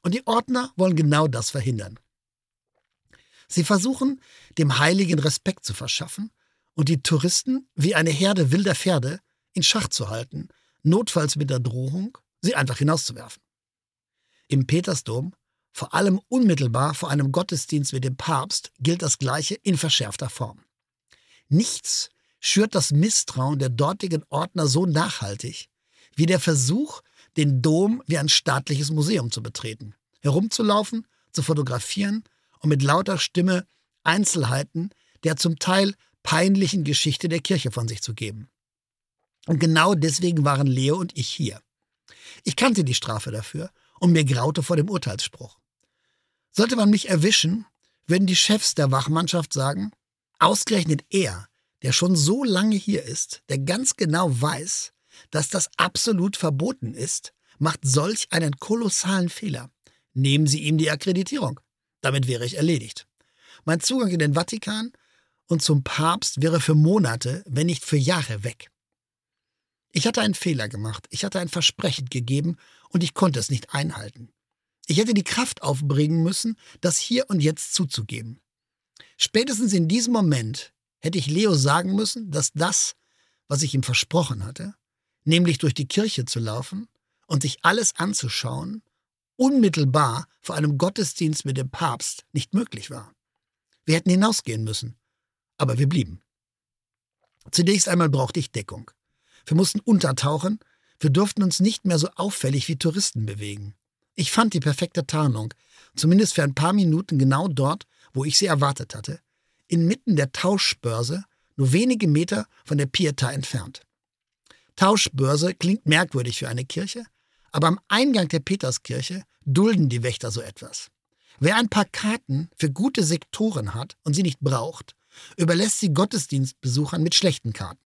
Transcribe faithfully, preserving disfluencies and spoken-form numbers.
Und die Ordner wollen genau das verhindern. Sie versuchen, dem Heiligen Respekt zu verschaffen und die Touristen wie eine Herde wilder Pferde in Schach zu halten, notfalls mit der Drohung, sie einfach hinauszuwerfen. Im Petersdom, vor allem unmittelbar vor einem Gottesdienst mit dem Papst, gilt das Gleiche in verschärfter Form. Nichts schürt das Misstrauen der dortigen Ordner so nachhaltig wie der Versuch, den Dom wie ein staatliches Museum zu betreten, herumzulaufen, zu fotografieren und mit lauter Stimme Einzelheiten der zum Teil peinlichen Geschichte der Kirche von sich zu geben. Und genau deswegen waren Leo und ich hier. Ich kannte die Strafe dafür und mir graute vor dem Urteilsspruch. Sollte man mich erwischen, würden die Chefs der Wachmannschaft sagen, ausgerechnet er, der schon so lange hier ist, der ganz genau weiß, dass das absolut verboten ist, macht solch einen kolossalen Fehler. Nehmen Sie ihm die Akkreditierung. Damit wäre ich erledigt. Mein Zugang in den Vatikan und zum Papst wäre für Monate, wenn nicht für Jahre weg. Ich hatte einen Fehler gemacht, ich hatte ein Versprechen gegeben und ich konnte es nicht einhalten. Ich hätte die Kraft aufbringen müssen, das hier und jetzt zuzugeben. Spätestens in diesem Moment hätte ich Leo sagen müssen, dass das, was ich ihm versprochen hatte, nämlich durch die Kirche zu laufen und sich alles anzuschauen, unmittelbar vor einem Gottesdienst mit dem Papst nicht möglich war. Wir hätten hinausgehen müssen, aber wir blieben. Zunächst einmal brauchte ich Deckung. Wir mussten untertauchen, wir durften uns nicht mehr so auffällig wie Touristen bewegen. Ich fand die perfekte Tarnung, zumindest für ein paar Minuten genau dort, wo ich sie erwartet hatte, inmitten der Tauschbörse, nur wenige Meter von der Pietà entfernt. Tauschbörse klingt merkwürdig für eine Kirche, aber am Eingang der Peterskirche dulden die Wächter so etwas. Wer ein paar Karten für gute Sektoren hat und sie nicht braucht, überlässt sie Gottesdienstbesuchern mit schlechten Karten.